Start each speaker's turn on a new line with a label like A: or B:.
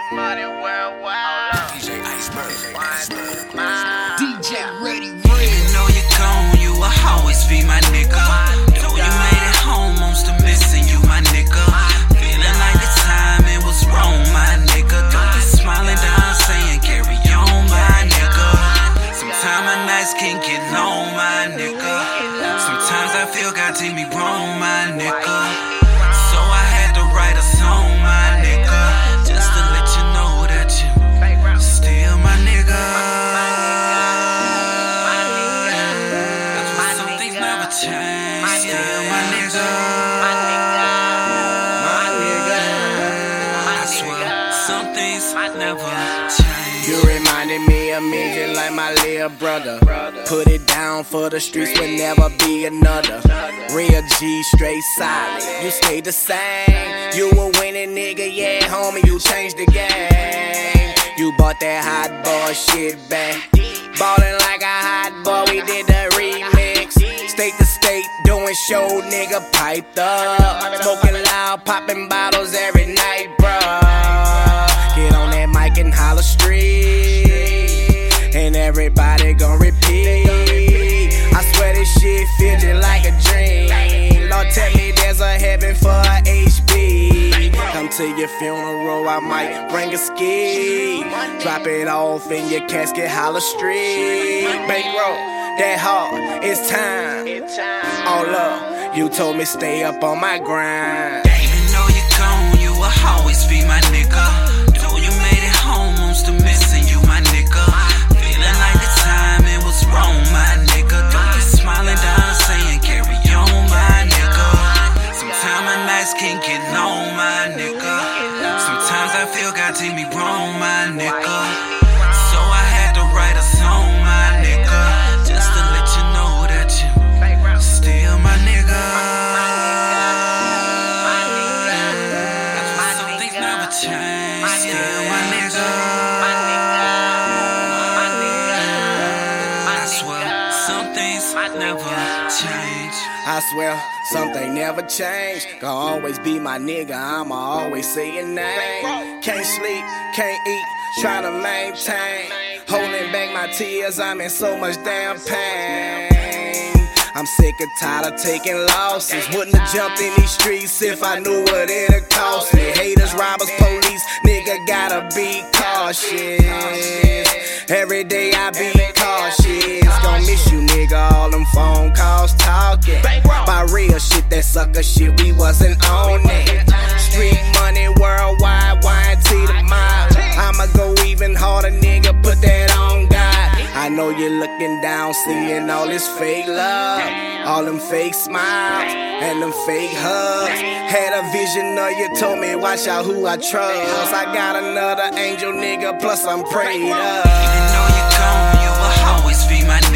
A: money worldwide.
B: DJ Iceberg.
A: DJ Ready.
B: Even though you're gone, you will always be my nigga. Though you made it home, I'm still missing you, my nigga. Feeling like the timing was wrong, my nigga. Don't be smiling down, saying carry on, my nigga. Sometimes my nights can't get long, my nigga. Sometimes I feel God did me wrong, my nigga. So I had to write a song, my nigga, just to let you know that you still my nigga. Some things never change, still my nigga. I swear, some things never change.
C: You reminded me of me just like my little brother. Put it down for the streets, will never be another. Real G, straight solid, you stayed the same. You a winning nigga, yeah, homie, you changed the game. You bought that hot boy shit back. Ballin' like a hot boy, we did the remix. State to state, doing show, nigga, piped up. Smoking loud, popping bottles every night, bruh. Get on that mic and holler street, and everybody gon' repeat. I swear this shit feel just like a dream. Lord, tell me there's a heaven for a HB. Come to your funeral, I might bring a ski. Drop it off in your casket, holler street. Bankroll, that hard, it's time. All up, you told me stay up on my grind.
B: Even though you're gone, you will always be my nigga. Though you made it home, I'm still missing you, my nigga. Feeling like the timing was wrong, my nigga. Don't be smiling down, saying carry on, my nigga. Sometimes my nights can't get long, my nigga. Sometimes I feel God did me wrong, my nigga. So I had to write a song, my nigga, just to let you know that you still my nigga. Some things never change, still my nigga. I swear, some things never change.
C: I swear, something never change. Gonna always be my nigga, I'ma always say your name. Can't sleep, can't eat, tryna maintain. Holding back my tears, I'm in so much damn pain. I'm sick and tired of taking losses. Wouldn't have jumped in these streets if I knew what it'd cost me. Haters, robbers, police, nigga gotta be cautious. Every day I be cautious. Gon' miss you, nigga, all them phone calls talking by real shit, that sucker shit, we wasn't on it. Street money worldwide, YNT the mob. I'ma go even harder, nigga, put that on God. I know you're looking down, seeing all this fake love, all them fake smiles, and them fake hugs. Had a vision of you, told me watch out who I trust. I got another angel, nigga, plus I'm prayed up.
B: Even though you're gone, you will always be my nigga.